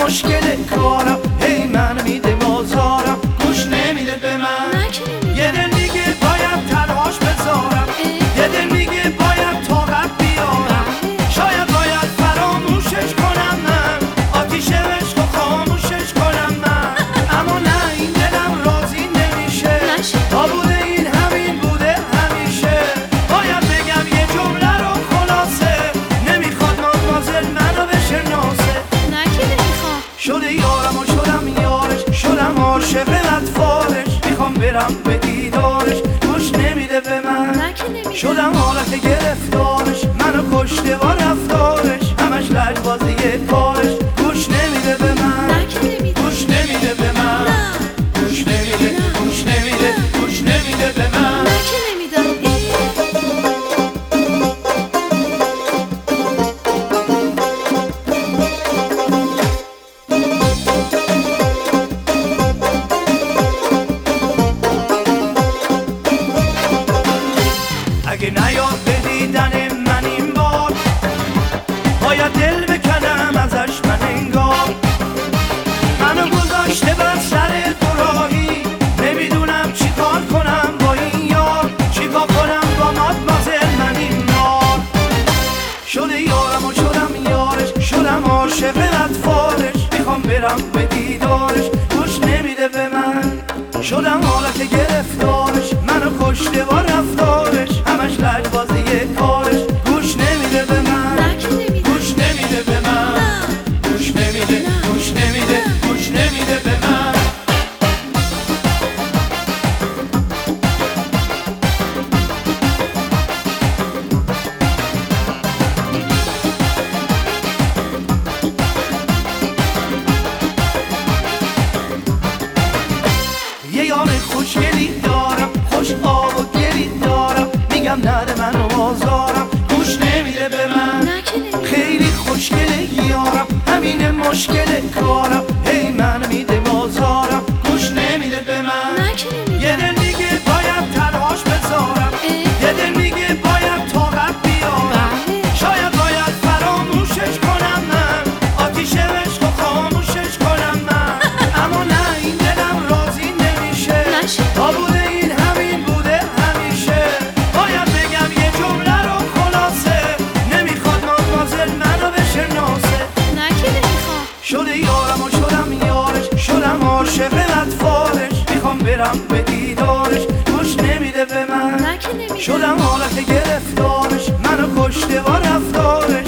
مشکل کارم، هی من میده بازارم، گوش نمیده به من. یه دل میگه باید تنهاش بذارم، یه دل میگه باید طاقت بیارم، شاید باید فراموشش کنم من، آتیش عشق و خاموشش کنم من. اما نه این دلم راضی نمیشه، تا بوده این همین بوده همیشه. باید بگم یه جمله رو خلاصه، نمیخواد مادمازل منو بشناسه. شده یارم و شدم یارش، شدم عاشق اطفالش، میخوام برم به دیدارش، گوش نمیده به من. شدم حالت گرفتارش، منو کشته با رفتارش، همش لجبازی کارش، گوش نمیده به من. گوش نمیده به من، گوش نمیده، گوش نمیده، گوش نمیده به من. اگه نیاد به دیدن من این بار، باید دل بکنم ازش من انگار. منو گذاشته بر سر دوراهی، نمیدونم چی کار کنم با این یار، چی کار کنم با مادمازل من این مار. شده یارم و شدم یارش، شدم عاشق اطفالش، میخوام برم به دیدارش، گوش نمیده به من. شدم حالت گرفتارش، منو کشته با رفتارش، همش لجبازی کارش، گوش نمیده به من. گوش نمیده به من، گوش نمیده، گوش نمیده، گوش نمیده به من. یه یار خوشگلی دارم، خوش آب و گلی دارم، میگم نده منو بازارم، گوش نمیده به من. خیلی خوشگله یارم، همین مشکل کارم، هی من میده بازارم، گوش نمیده به من. یه دل میگه باید تنهاش بذارم، یه دل میگه باید طاقت بیارم، شاید باید فراموشش کنم من، آتیش عشق و خاموشش کنم من. اما نه این دلم راضی نمیشه، تا بوده این همین بوده همیشه. باید بگم یه جمله رو خلاصه، نمیخواد مادمازل منو بشناسه. شده یارم و شدم یارش، شدم عاشق اطفالش، میخوام برم به دیدارش، گوش نمیده به من. شدم حالت گرفتارش، منو کشته با رفتارش،